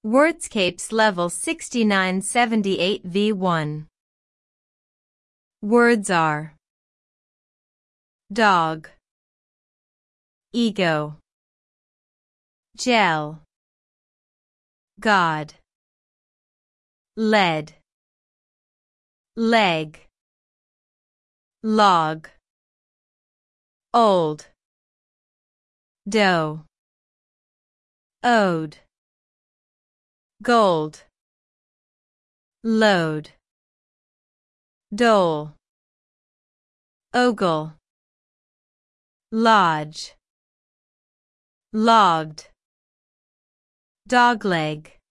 Wordscapes level 6978 V1. Words are dog, ego, gel, God, lead, leg, log, old, dough, ode, gold, load, dole, ogle, lodge, logged, dogleg.